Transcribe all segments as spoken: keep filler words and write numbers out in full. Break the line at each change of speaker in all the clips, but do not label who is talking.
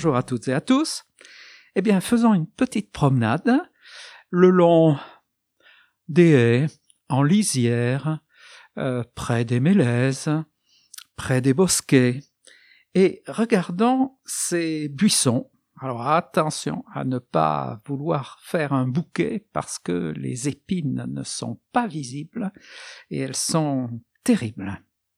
bonjour à toutes et à tous. Eh bien, faisons une petite promenade le long des haies, en lisière, euh, près des mélèzes, près des bosquets, et regardons ces buissons. Alors attention à ne pas vouloir faire un bouquet parce que les épines ne sont pas visibles et elles sont terribles.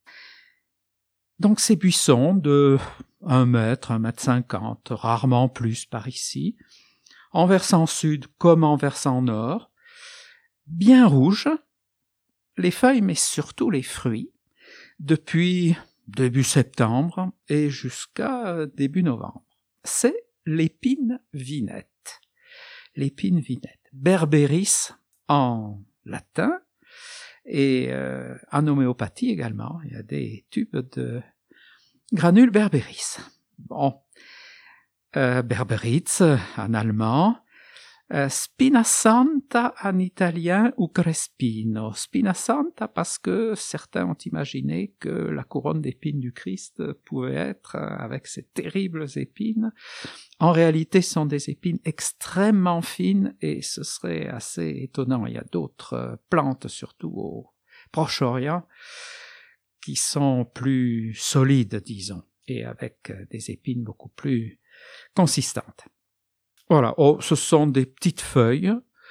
Donc ces buissons de un mètre, un mètre cinquante, rarement plus par ici, en versant sud comme en versant nord, bien rouges, les feuilles mais surtout les fruits, depuis début septembre et jusqu'à début novembre. C'est l'épine vinette. L'épine vinette. Berberis en latin et euh, en homéopathie également. Il y a des tubes de granules berberis. Bon, euh, berberitz en allemand, euh, spinasanta en italien ou crespino. Spinasanta parce que certains ont imaginé que la couronne d'épines du Christ pouvait être avec ces terribles épines. En réalité, ce sont des épines extrêmement fines et ce serait assez étonnant. Il y a d'autres plantes, surtout au Proche-Orient, qui sont plus solides, disons, et avec des épines beaucoup plus consistantes. Voilà, oh, ce sont des petites feuilles,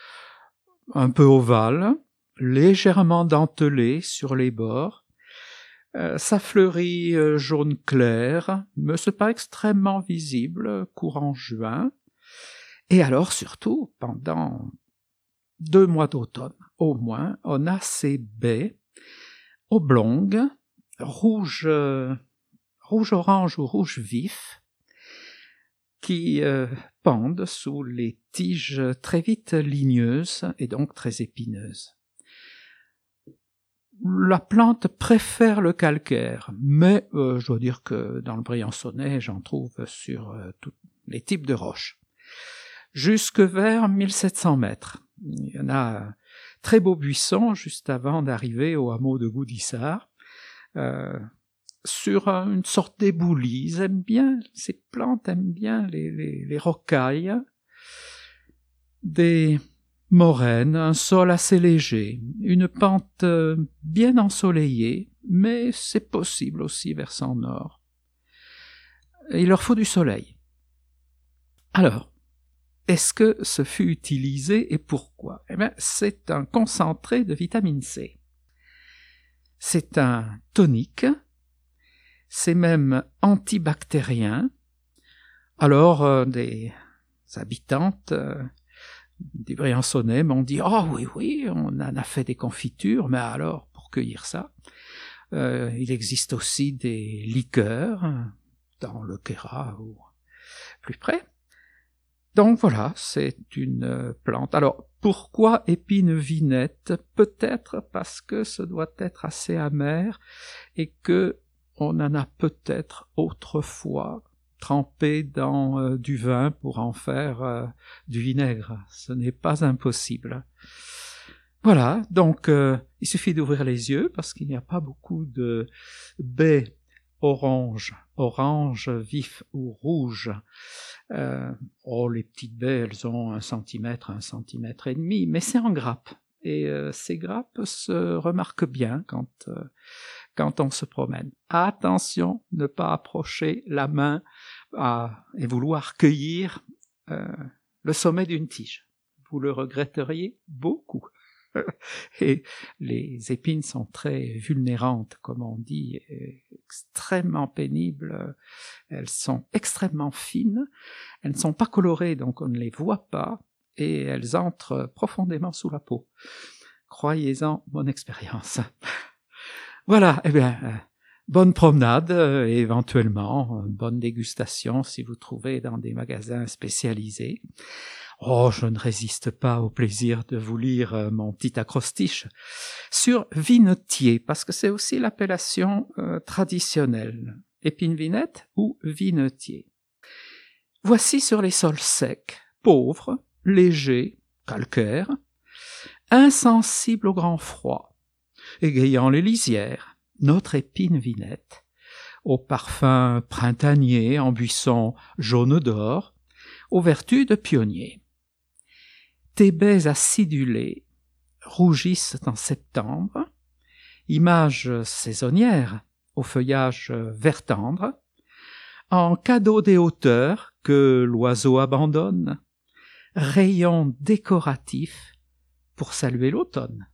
un peu ovales, légèrement dentelées sur les bords. Euh, ça fleurit euh, jaune clair, mais c'est pas extrêmement visible, courant juin. Et alors, surtout, pendant deux mois d'automne, au moins, on a ces baies oblongues, rouge, euh, rouge-orange ou rouge vif, qui euh, pendent sous les tiges très vite ligneuses et donc très épineuses. La plante préfère le calcaire, mais euh, je dois dire que dans le Briançonnais, j'en trouve sur euh, tous les types de roches. Jusque vers mille sept cents mètres. Il y en a un très beau buisson juste avant d'arriver au hameau de Goudissart, euh, sur une sorte d'éboulis. Ils aiment bien, ces plantes aiment bien les, les, les rocailles, des moraines, un sol assez léger, une pente bien ensoleillée, mais c'est possible aussi versant nord. Il leur faut du soleil. Alors, est-ce que ce fut utilisé et pourquoi? Eh bien, c'est un concentré de vitamine C. C'est un tonique. C'est même antibactérien. Alors, euh, des habitantes euh, du Briançonnais m'ont dit « Oh oui, oui, on en a fait des confitures, mais alors, pour cueillir ça, euh, il existe aussi des liqueurs dans le Queyras ou plus près. » Donc voilà, c'est une plante. Alors, pourquoi épine vinette? Peut-être parce que ce doit être assez amer et que on en a peut-être autrefois trempé dans euh, du vin pour en faire euh, du vinaigre. Ce n'est pas impossible. Voilà, donc euh, il suffit d'ouvrir les yeux parce qu'il n'y a pas beaucoup de baies orange, orange vif ou rouge. Euh, oh, les petites baies, elles ont un centimètre, un centimètre et demi, mais c'est en grappe. Et euh, ces grappes se remarquent bien quand, euh, quand on se promène. Attention, ne pas approcher la main à, et vouloir cueillir euh, le sommet d'une tige. Vous le regretteriez beaucoup. Et les épines sont très vulnérantes, comme on dit, extrêmement pénibles. Elles sont extrêmement fines. Elles ne sont pas colorées, donc on ne les voit pas. Et elles entrent profondément sous la peau. Croyez-en mon expérience. Voilà, eh bien, euh, bonne promenade, euh, et éventuellement, euh, bonne dégustation si vous trouvez dans des magasins spécialisés. Oh, je ne résiste pas au plaisir de vous lire euh, mon petit acrostiche sur vinetier, parce que c'est aussi l'appellation euh, traditionnelle, épine vinette ou vinetier. Voici sur les sols secs, pauvres, légers, calcaires, insensibles au grand froid, égayant les lisières, notre épine vinette, aux parfums printaniers en buissons jaunes d'or, aux vertus de pionniers. Tes baies acidulées rougissent en septembre, images saisonnières au feuillage vert tendre, en cadeau des hauteurs que l'oiseau abandonne, rayons décoratifs pour saluer l'automne.